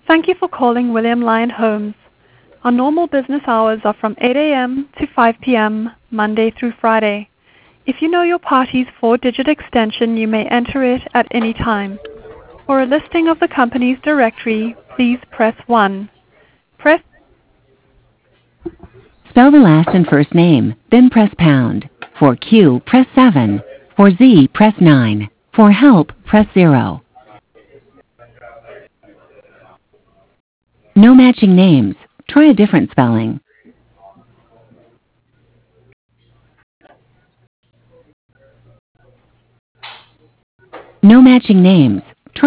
Thank you for calling William Lyon Homes. Our normal business hours are from 8 a.m. to 5 p.m., Monday through Friday. If you know your party's four-digit extension, you may enter it at any time. For a listing of the company's directory, please press 1. Press Spell the last and first name, then press pound. For Q, press 7. For Z, press 9. For help, press 0. No matching names. Try a different spelling. No matching names.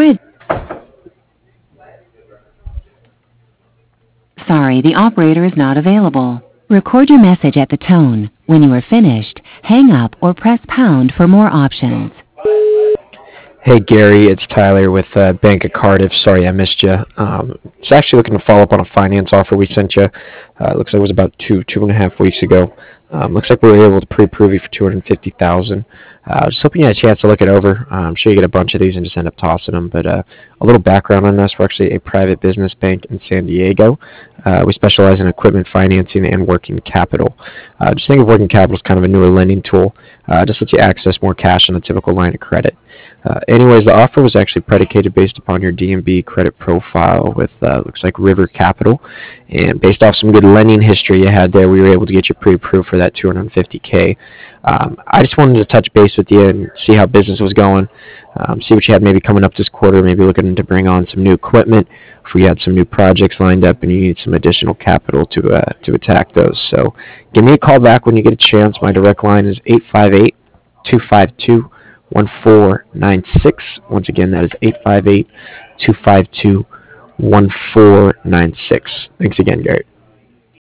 Sorry, the operator is not available. Record your message at the tone. When you are finished, hang up or press pound for more options. Hey Gary, it's Tyler with Bank of Cardiff. Sorry I missed you. Just actually looking to follow up on a finance offer we sent you. Looks like it was about two and a half weeks ago. Looks like we were able to pre-approve you for $250,000. Just hoping you had a chance to look it over. I'm sure you get a bunch of these and just end up tossing them. But a little background on us: we're actually a private business bank in San Diego. We specialize in equipment financing and working capital. Just think of working capital as kind of a newer lending tool. Just lets you access more cash on a typical line of credit. Anyways, the offer was actually predicated based upon your D&B credit profile with, looks like River Capital. And based off some good lending history you had there, we were able to get you pre-approved for that $250K. I just wanted to touch base with you and see how business was going, see what you had maybe coming up this quarter, maybe looking to bring on some new equipment, if we had some new projects lined up and you need some additional capital to attack those. So give me a call back when you get a chance. My direct line is 858-252-1496. Once again, that is 858-252-1496. Thanks again, Gary.